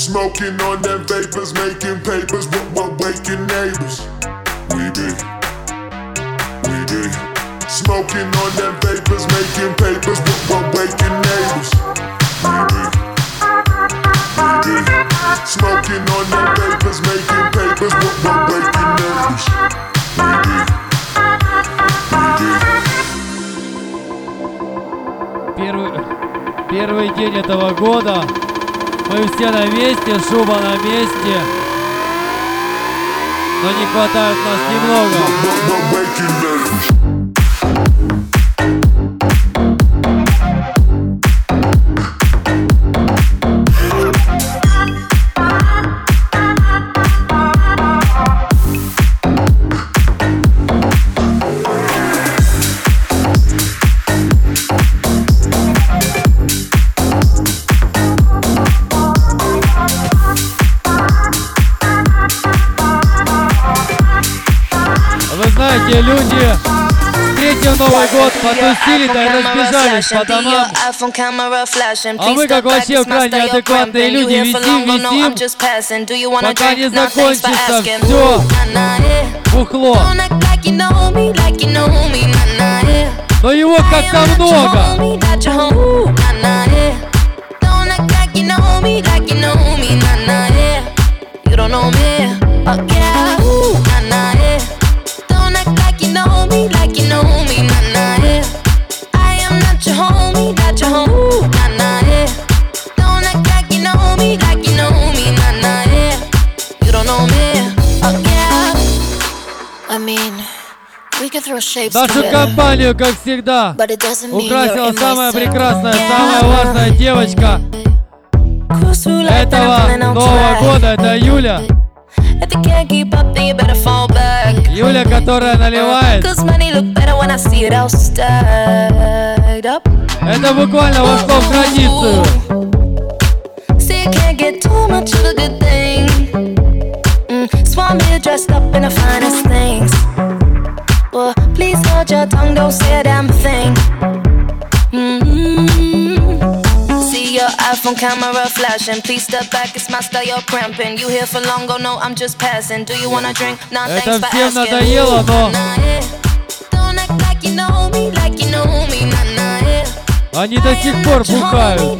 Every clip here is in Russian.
Smoking on them vapors, making papers, we're waking neighbors. We be smoking on them vapors, making papers, we're waking neighbors. We be smoking on them vapors, making papers, we're waking neighbors. Первый день этого года. Мы все на месте, шуба на месте. Но не хватает нас немного. Знаете, люди, встретив Новый год, потусили, да и разбежались по домам. А мы, как вообще крайне адекватные люди, висим, пока не закончится все бухло. Но его как-то много. Нашу компанию, как всегда, украсила самая прекрасная, самая важная девочка этого Нового года. Это Юля. Юля, которая наливает. Это буквально вошло в традицию. Well, please hold your tongue, don't say a damn thing. See your iPhone camera flashing. Please step back, it's my style, you're cramping. You here for long, go no, I'm just passing. Do you wanna drink? Nah, thanks for asking. Это всем надоело, но они до сих пор бухают.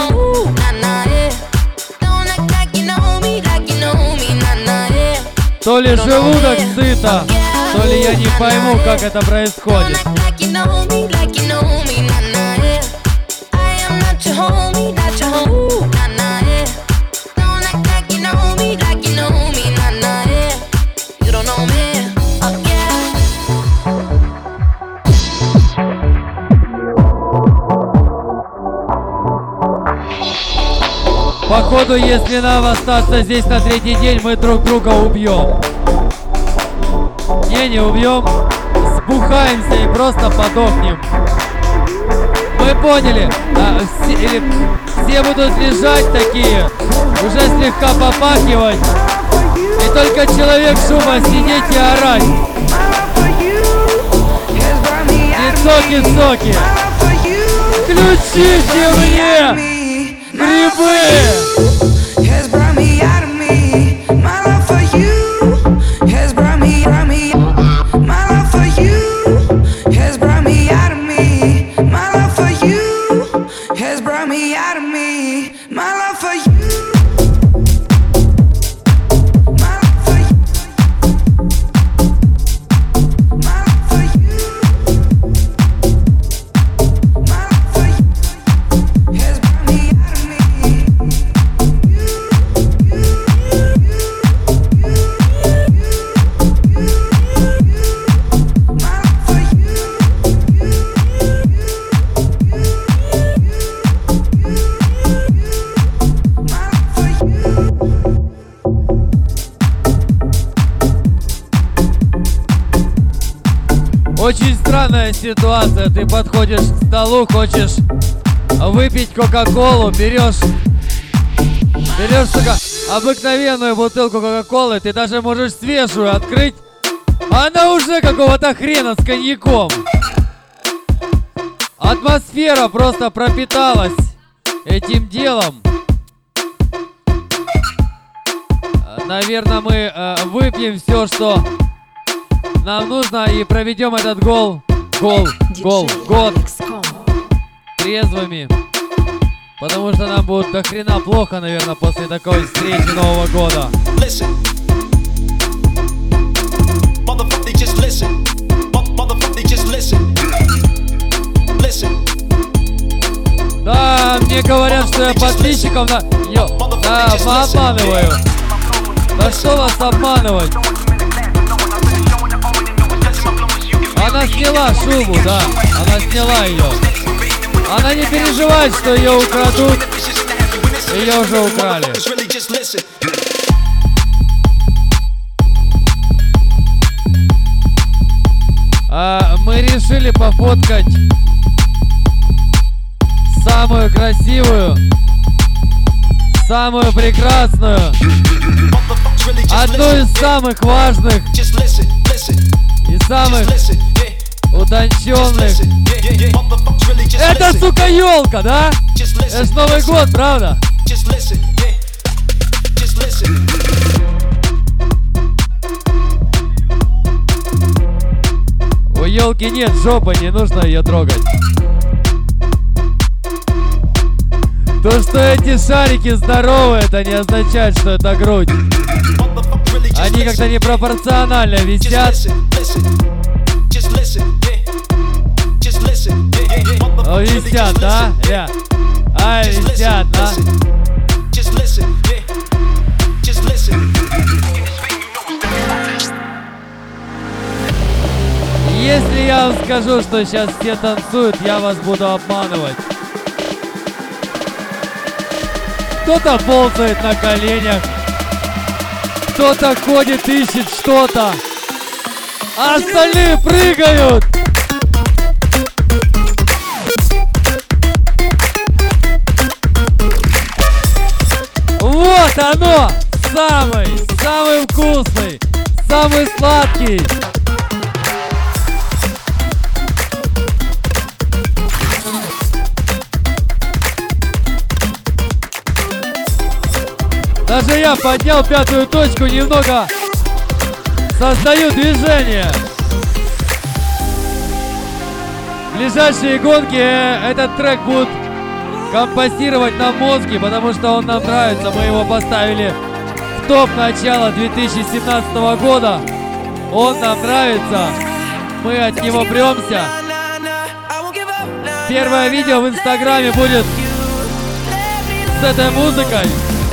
То ли желудок сыто, то ли я не пойму, как это происходит. Походу, если нам остаться здесь на третий день, мы друг друга убьем. Не убьем, сбухаемся и просто подохнем. Мы поняли, все будут лежать такие, уже слегка попахивать, и только человек шума сидеть и орать. Соки, включите мне грибы! Очень странная ситуация. Ты подходишь к столу, хочешь выпить кока-колу, берешь, сука, обыкновенную бутылку кока-колы, ты даже можешь свежую открыть, а она уже какого-то хрена с коньяком. Атмосфера просто пропиталась этим делом. наверное, мы выпьем все, что нам нужно, и проведем этот год трезвыми. Потому что нам будет до хрена плохо, наверное, после такой встречи Нового года. Да, мне говорят, что я подписчиков обманываю. Да что вас обманывать? Она сняла шубу, да, она сняла ее. Она не переживает, что ее украдут. Ее уже украли. Мы решили пофоткать самую красивую, самую прекрасную, одну из самых важных и самых утонченных. Это, сука, елка, да? Это ж Новый год, правда? У елки нет жопы, не нужно ее трогать. То, что эти шарики здоровые, это не означает, что это грудь. Они как-то непропорционально висят. О, висят, да? Висят, да? Если я вам скажу, что сейчас все танцуют, я вас буду обманывать. Кто-то ползает на коленях, кто-то ходит, ищет что-то, а остальные прыгают. Вот оно! Самый вкусный, самый сладкий. Даже я поднял пятую точку, немного создаю движение. В ближайшие гонки этот трек будут компостировать на мозги, потому что он нам нравится. Мы его поставили в топ начала 2017 года. Он нам нравится. Мы от него премся. Первое видео в Инстаграме будет с этой музыкой.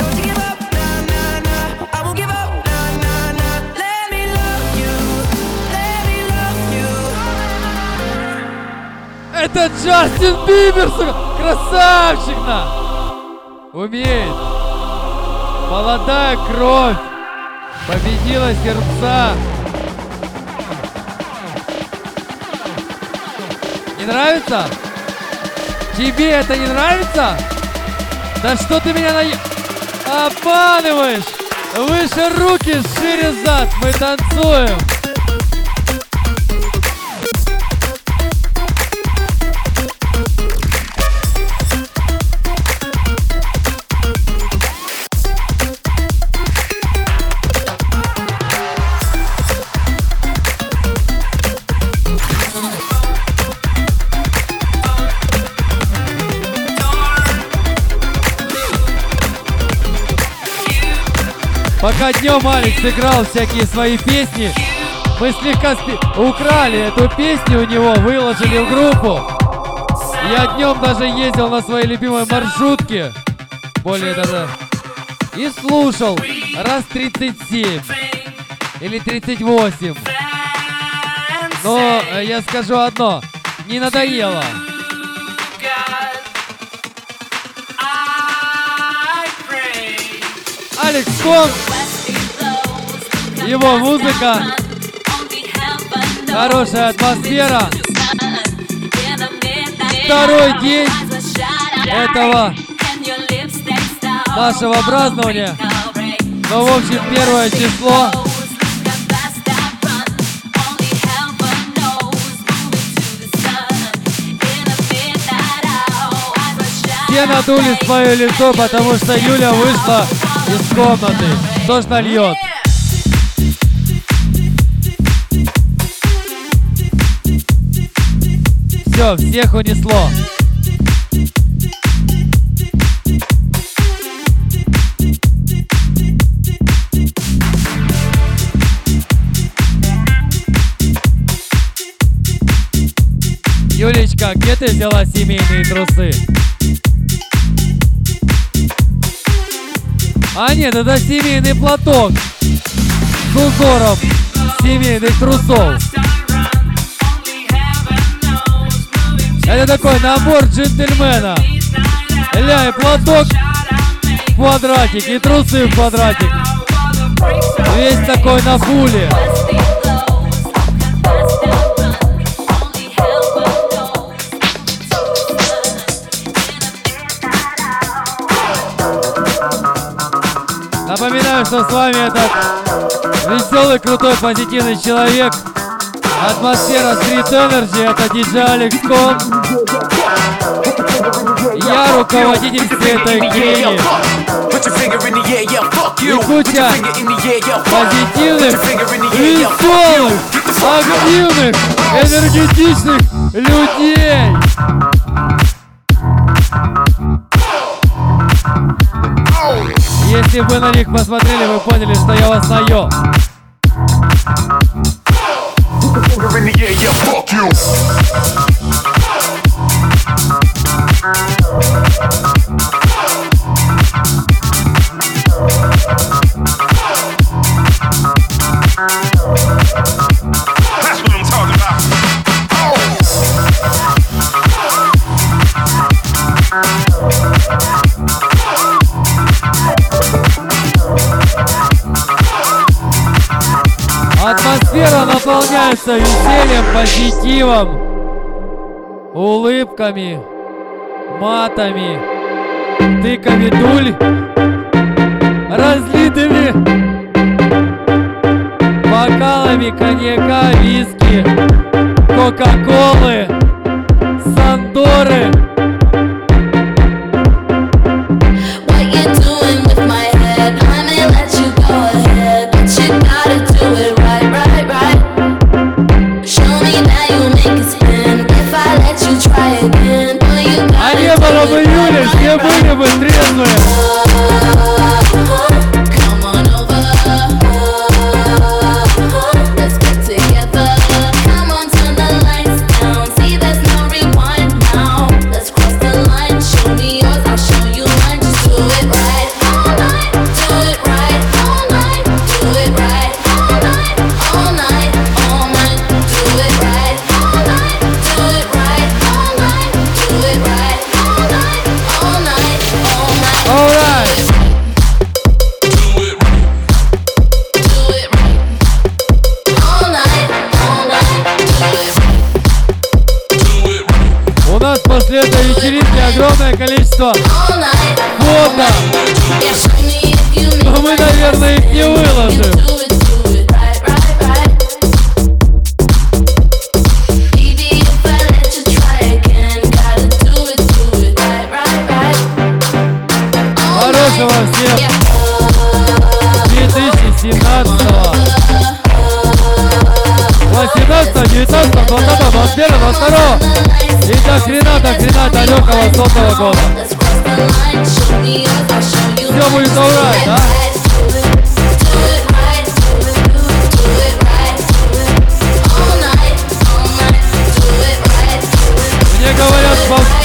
Это Джастин Бибер, сука! Красавчик, на! Умеет. Молодая кровь победила сердца. Не нравится? Тебе это не нравится? Да что ты меня обманываешь? Выше руки, шире зад, мы танцуем. Пока днем Алекс играл всякие свои песни, мы слегка украли эту песню у него, выложили в группу. Я днем даже ездил на своей любимой маршрутке, более даже, и слушал раз 37 или 38. Но я скажу одно, не надоело. Алекс Ком, его музыка, хорошая атмосфера. Второй день этого нашего празднования. Ну, в общем, 1 число. Все надули свое лицо, потому что Юля вышла из комнаты. кто ж нальет? Все, всех унесло. Юлечка, где ты взяла семейные трусы? А нет, это семейный платок с узором семейных трусов. Это такой набор джентльмена. Ля, и платок в квадратик, и трусы в квадратик. Весь такой на пуле. Напоминаю, что с вами этот веселый, крутой, позитивный человек. Атмосфера Street Energy, это диджей Алекс Кон. Я руководитель всей этой хрени. И куча позитивных, веселых, активных, энергетичных людей. Если вы на них посмотрели, вы поняли, что я вас наел. Атмосфера наполняется весельем, позитивом, улыбками, матами, тыками дуль, разлитыми бокалами коньяка, виски, кока-колы, сандоры. А не было бы Юли, все были бы трезвые. У нас после этой вечеринки огромное количество фото, но мы, наверное, их не выложим. Хорошего всем 2017-го. 18, 19, 20, 21, 22 и до хрена далекого 100-го года. Все будет alright, да? Мне говорят,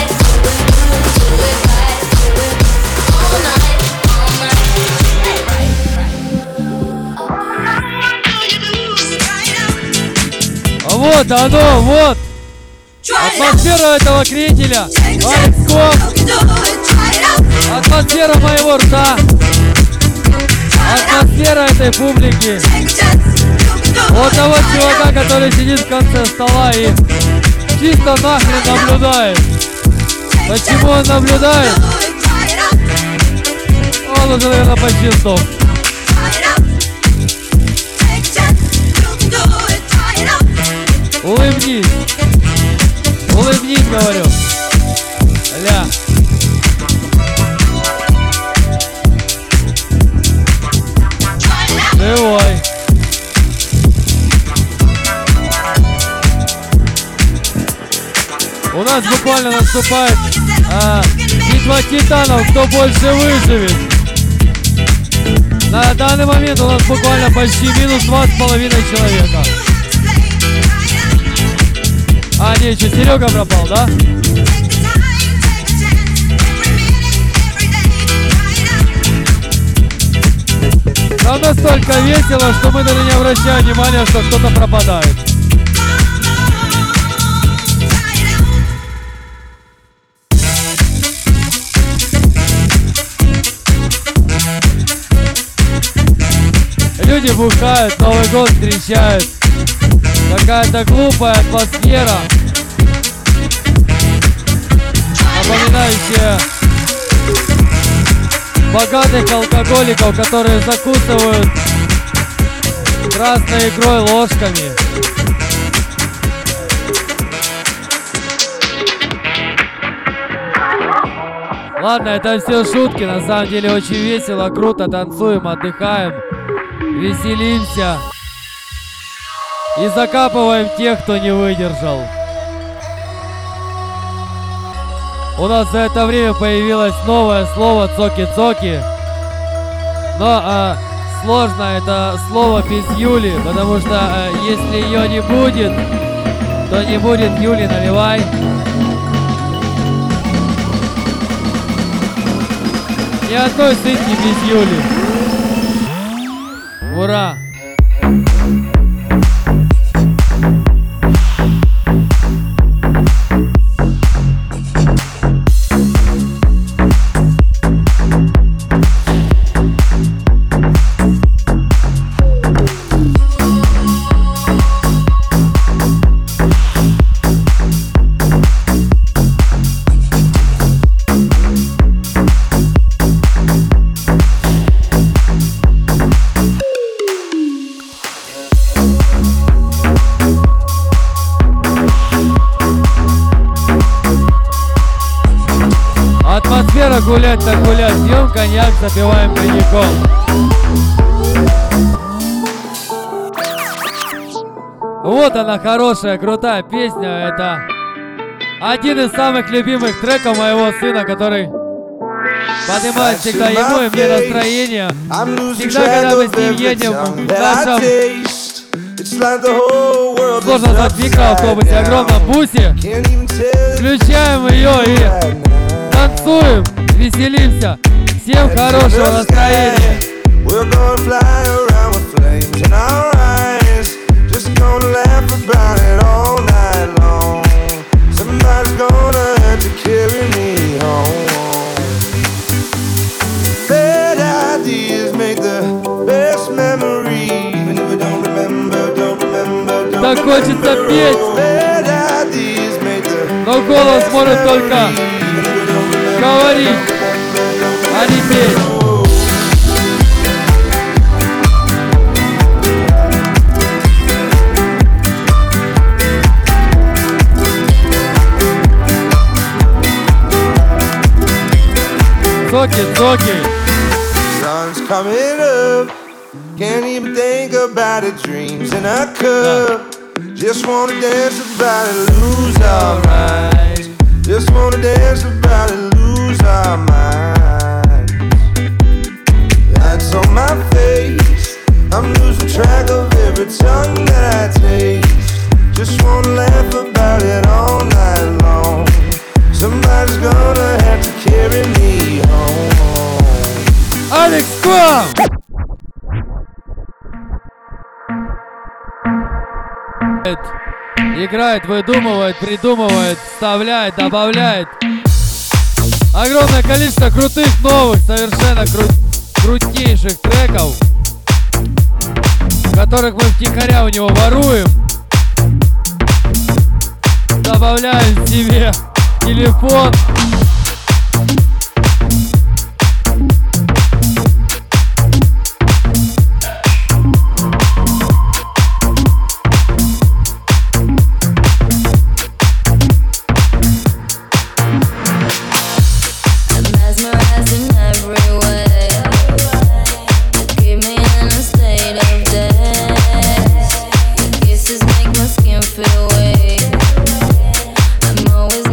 вот оно, вот атмосфера этого кренделя, Алекс Кон, атмосфера моего рта, атмосфера этой публики, вот того чувака, который сидит в конце стола и чисто нахрен наблюдает. Почему он наблюдает? Он уже, наверное, почти сдох. Улыбнись. Улыбнись, говорю. Ля. У нас буквально наступает битва титанов, кто больше выживет. На данный момент у нас буквально почти минус 2,5 человека. А, не, что, Серега пропал, да? Нам настолько весело, что мы даже не обращаем внимания, что кто-то пропадает. Люди бухают, Новый год встречают. Какая-то глупая атмосфера, напоминающая богатых алкоголиков, которые закусывают красной икрой ложками. Ладно, это все шутки, на самом деле очень весело, круто, танцуем, отдыхаем, веселимся и закапываем тех, кто не выдержал. У нас за это время появилось новое слово «цоки-цоки». Но сложно это слово без Юли, потому что если ее не будет, то не будет Юли, наливай. Ни одной сытки без Юли. Ура! Атмосфера гулять так гулять, пьем коньяк, запиваем коньяком. Вот она, хорошая, крутая песня. Это один из самых любимых треков моего сына, который поднимает всегда ему и мне настроение. Всегда, когда мы с ним едем в нашем, сложно назвать, микроавтобусе, огромном бусе, включаем ее и танцуем, веселимся. Всем хорошего настроения. Так хочется петь, но голос может только говорить, а не петь. Цоки. Sun's coming up, can't even think about it. Dreams in a cup, just wanna dance about it, lose our minds. Just wanna dance about it, lose our minds. That's on my face, I'm losing track of every tongue that I taste. Just wanna laugh about it all night long. Somebody's gonna have to carry me home. Алекс Ком! Играет, выдумывает, придумывает, вставляет, добавляет. Огромное количество крутых, новых, совершенно крутейших треков, которых мы втихаря у него воруем. Добавляем себе телефон. Feel way. I'm always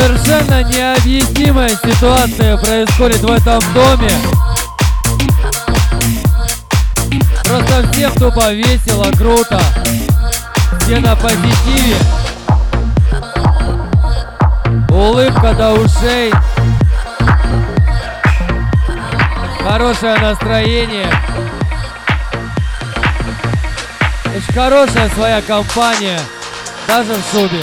Совершенно необъяснимая ситуация происходит в этом доме. Просто всем тупо весело, круто. Все на позитиве. Улыбка до ушей. Хорошее настроение. Очень хорошая своя компания. Даже в шубе.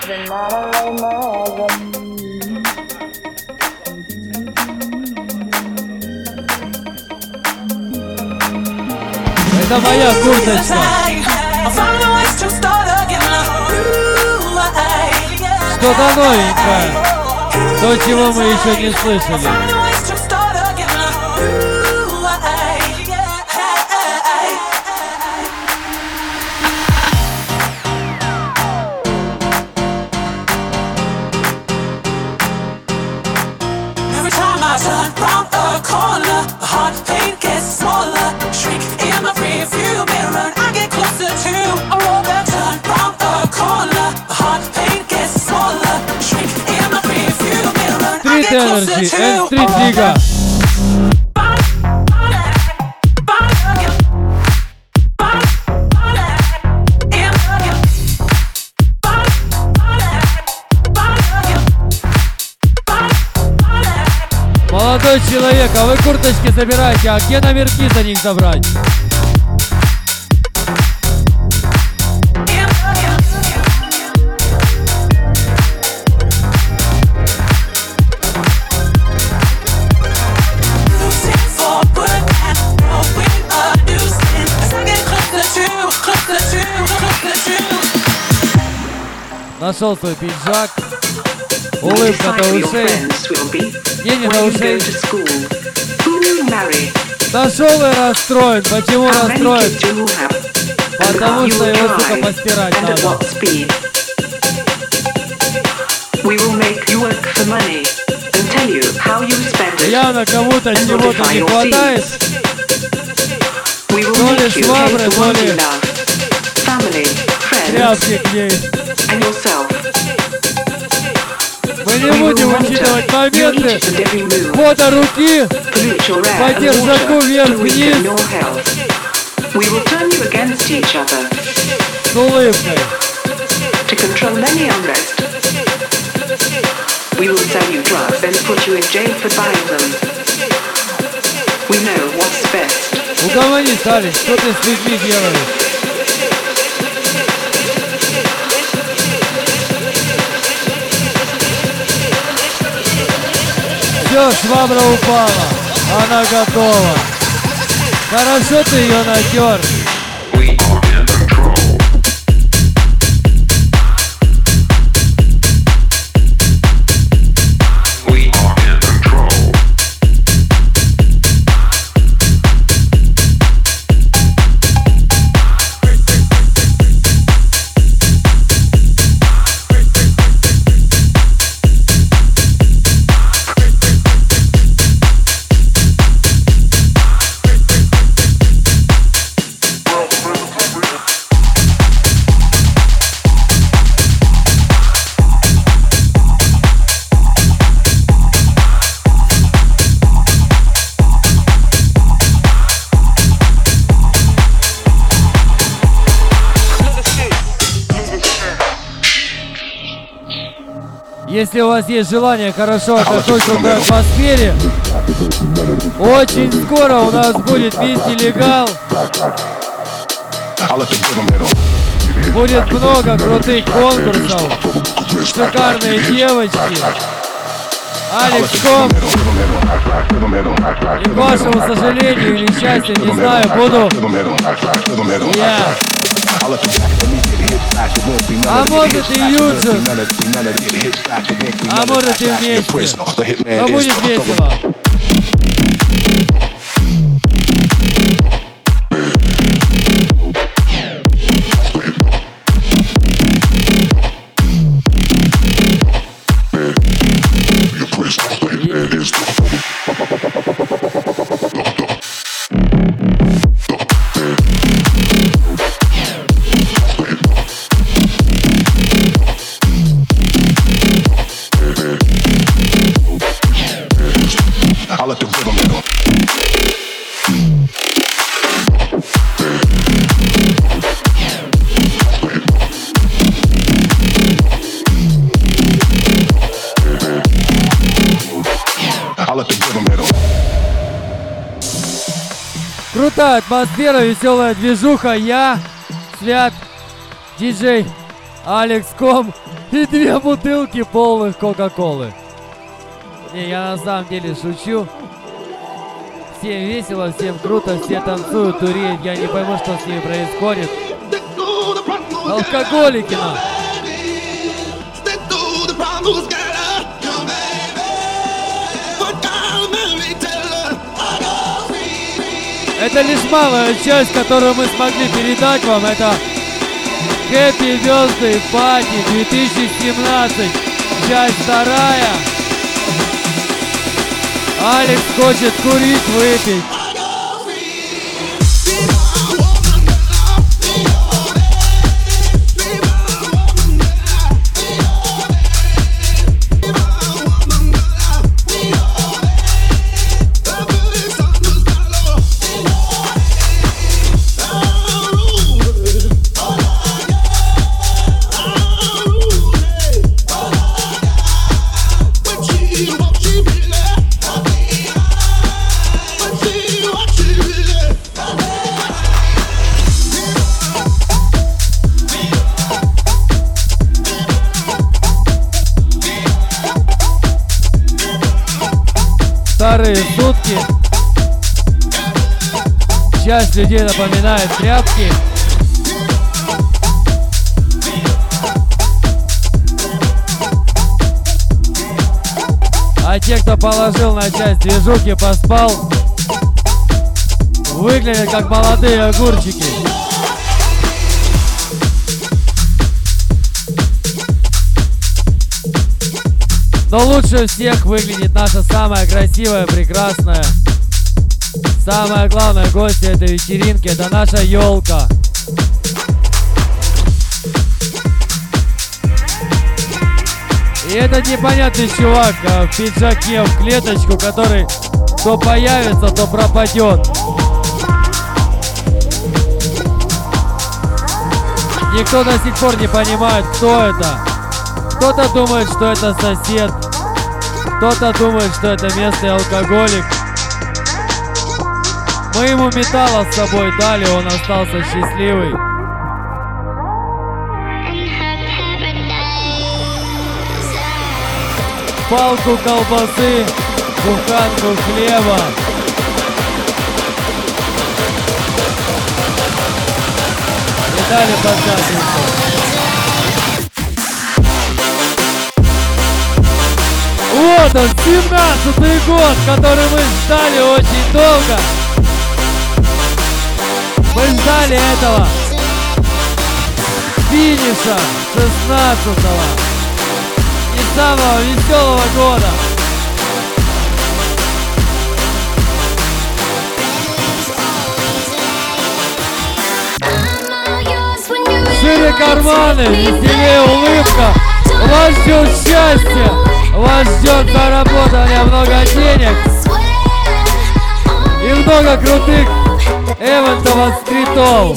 Это моя курточка. Что-то новенькое. То, чего мы еще не слышали. Street Energy and Street Liga. Молодой человек, а вы курточки забираете, а где номерки за них забрать? Нашел свой пиджак, улыбка до ушей, деньги до ушей. Нашел и расстроен. Почему расстроен? Потому что его, сука, постирать надо. Явно кому-то чего-то не хватает. То ли швабры, то ли тряпки к ней. Мы не будем учитывать моменты фото руки по держаку вверх-вниз с улыбкой. Угомонись, Алекс, что ты с людьми делаешь? Все, швабра упала, она готова. Хорошо ты ее натер. Если у вас есть желание хорошо отдохнуть в этой атмосфере, очень скоро у нас будет весь нелегал. Будет много крутых конкурсов, шикарные девочки. Алекс Ком. И к вашему сожалению или счастью, не знаю, буду я. А может и Юджин, а может и вместе, но будет весело. Крутая атмосфера, веселая движуха. Я, Свят, диджей Алекс Ком и 2 бутылки полных Кока-Колы. Не, я на самом деле шучу. Всем весело, всем круто, все танцуют, туреют. Я не пойму, что с ними происходит. Алкоголики, на. Это лишь малая часть, которую мы смогли передать вам. Это Happy Birthday Party 2017, часть 2. Алекс хочет курить, выпить. Старые сутки. Часть людей напоминает тряпки. А те, кто положил на часть движухи, поспал, выглядят как молодые огурчики. Но лучше всех выглядит наша самая красивая, прекрасная, самая главная гостья этой вечеринки. Это наша елка. И этот непонятный чувак в пиджаке, в клеточку, который то появится, то пропадет. Никто до сих пор не понимает, кто это. Кто-то думает, что это сосед, кто-то думает, что это местный алкоголик. Мы ему металла с собой дали, он остался счастливый. Палку колбасы, буханку хлеба. И дали подсадку. Вот он, 17-й год, который мы ждали очень долго. Мы ждали этого финиша 16-го и самого веселого года. Шире карманы, веселее улыбка. Вас ждет счастье. Вас ждет заработание много денег и много крутых эвентов от стритов.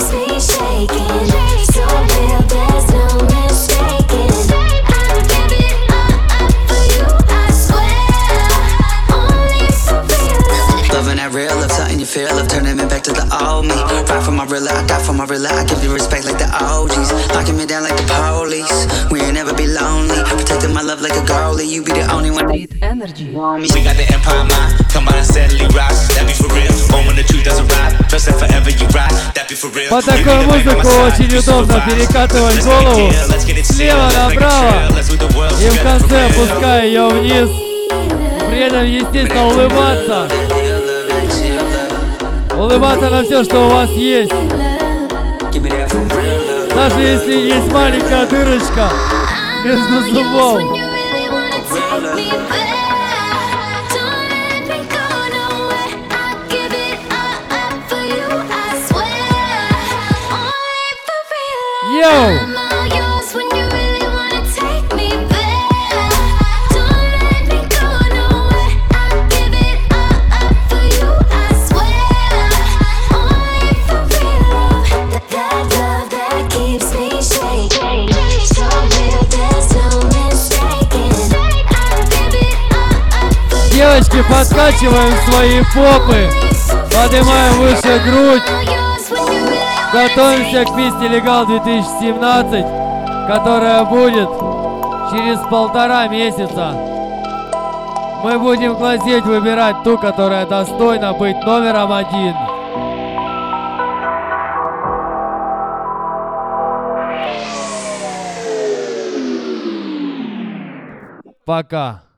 You feel of turning me back to the old me. Ride for my real, I die for my real. I give you respect like the OGs. Locking me down like the police. We ain't never be lonely. Protecting my love like a goalie. You be the only one. Energy. We got the empire mind. Come on and steadily rise. That be for real. Home when the truth doesn't ride. Trust that forever you ride. That be for real. Под такую музыку очень удобно перекатывать голову слева направо и в конце опуская ее вниз. При этом, естественно, улыбаться. Улыбаться на все, что у вас есть. Даже если есть маленькая дырочка между зубов. Йоу! Девочки, подкачиваем свои попы. Поднимаем выше грудь. Готовимся к Мисс Нелегал 2017, которая будет через 1,5 месяца. Мы будем глазеть, выбирать ту, которая достойна быть номером 1. Пока.